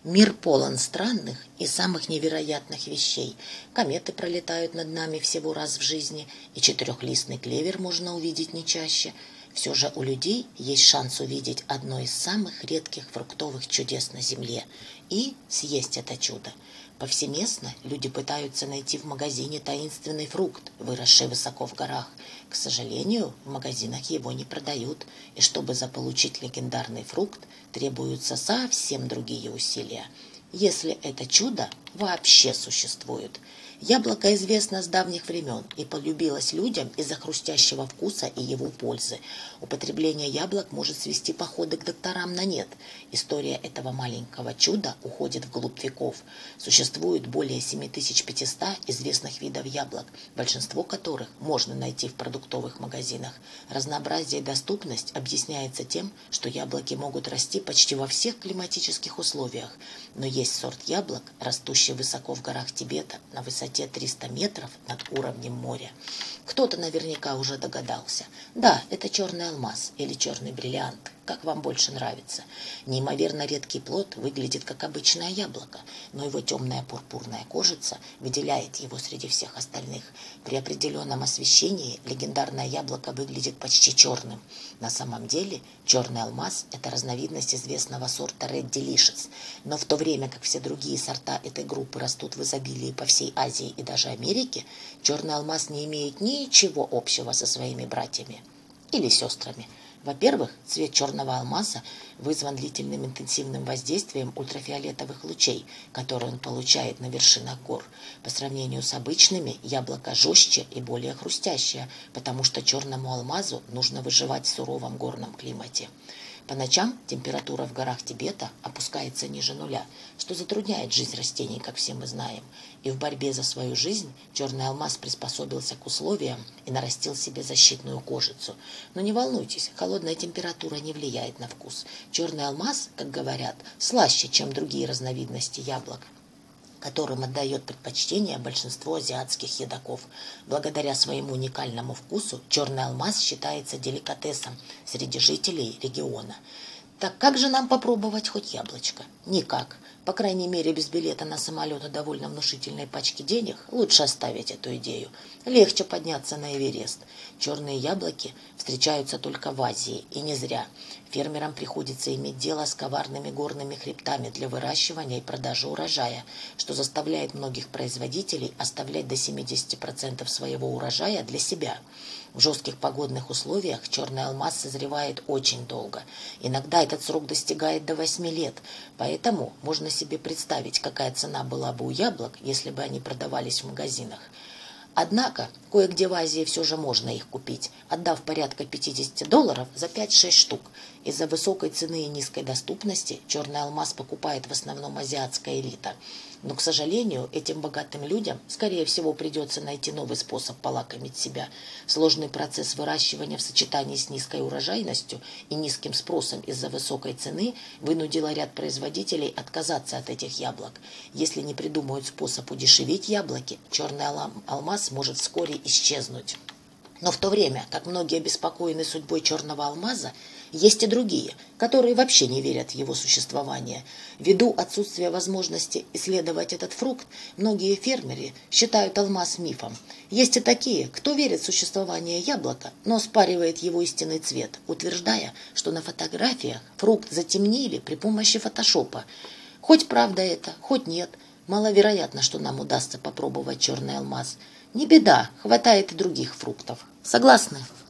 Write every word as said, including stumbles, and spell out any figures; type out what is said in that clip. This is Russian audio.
Мир полон странных и самых невероятных вещей. Кометы пролетают над нами всего раз в жизни, и четырехлистный клевер можно увидеть не чаще. Все же у людей есть шанс увидеть одно из самых редких фруктовых чудес на Земле и съесть это чудо. Повсеместно люди пытаются найти в магазине таинственный фрукт, выросший высоко в горах. К сожалению, в магазинах его не продают, и чтобы заполучить легендарный фрукт, требуются совсем другие усилия. Если это чудо вообще существует. Яблоко известно с давних времен и полюбилось людям из-за хрустящего вкуса и его пользы. Употребление яблок может свести походы к докторам на нет. История этого маленького чуда уходит вглубь веков. Существует более семь тысяч пятьсот известных видов яблок, большинство которых можно найти в продуктовых магазинах. Разнообразие и доступность объясняется тем, что яблоки могут расти почти во всех климатических условиях. Но есть сорт яблок, растущий высоко в горах Тибета, на высоте триста метров над уровнем моря. Кто-то наверняка уже догадался. Да, это черный алмаз или черный бриллиант, как вам больше нравится. Неимоверно редкий плод выглядит как обычное яблоко, но его темная пурпурная кожица выделяет его среди всех остальных. При определенном освещении легендарное яблоко выглядит почти черным. На самом деле черный алмаз – это разновидность известного сорта Red Delicious, но в то время как все другие сорта этой группы растут в изобилии по всей Азии и даже Америке, черный алмаз не имеет ничего общего со своими братьями или сестрами. Во-первых, цвет черного алмаза вызван длительным интенсивным воздействием ультрафиолетовых лучей, которые он получает на вершинах гор. По сравнению с обычными, яблоко жестче и более хрустящее, потому что черному алмазу нужно выживать в суровом горном климате. По ночам температура в горах Тибета опускается ниже нуля, что затрудняет жизнь растений, как все мы знаем. И в борьбе за свою жизнь черный алмаз приспособился к условиям и нарастил себе защитную кожицу. Но не волнуйтесь, холодная температура не влияет на вкус. Черный алмаз, как говорят, слаще, чем другие разновидности яблок, которым отдает предпочтение большинство азиатских едоков. Благодаря своему уникальному вкусу черный алмаз считается деликатесом среди жителей региона. Так как же нам попробовать хоть яблочко? Никак. По крайней мере, без билета на самолет и довольно внушительной пачки денег лучше оставить эту идею. Легче подняться на Эверест. Черные яблоки встречаются только в Азии, и не зря. Фермерам приходится иметь дело с коварными горными хребтами для выращивания и продажи урожая, что заставляет многих производителей оставлять до семидесяти процентов своего урожая для себя. В жестких погодных условиях черный алмаз созревает очень долго. Иногда этот срок достигает до восьми лет, поэтому можно себе представить, какая цена была бы у яблок, если бы они продавались в магазинах. Однако, кое-где в Азии все же можно их купить, отдав порядка пятьдесят долларов за пять-шесть штук. Из-за высокой цены и низкой доступности черный алмаз покупает в основном азиатская элита. Но, к сожалению, этим богатым людям, скорее всего, придется найти новый способ полакомить себя. Сложный процесс выращивания в сочетании с низкой урожайностью и низким спросом из-за высокой цены вынудил ряд производителей отказаться от этих яблок. Если не придумают способ удешевить яблоки, черный алмаз может вскоре исчезнуть. Но в то время, как многие обеспокоены судьбой черного алмаза, есть и другие, которые вообще не верят в его существование. Ввиду отсутствия возможности исследовать этот фрукт, многие фермеры считают алмаз мифом. Есть и такие, кто верит в существование яблока, но оспаривает его истинный цвет, утверждая, что на фотографиях фрукт затемнили при помощи фотошопа. Хоть правда это, хоть нет, маловероятно, что нам удастся попробовать черный алмаз. Не беда, хватает и других фруктов. Согласны?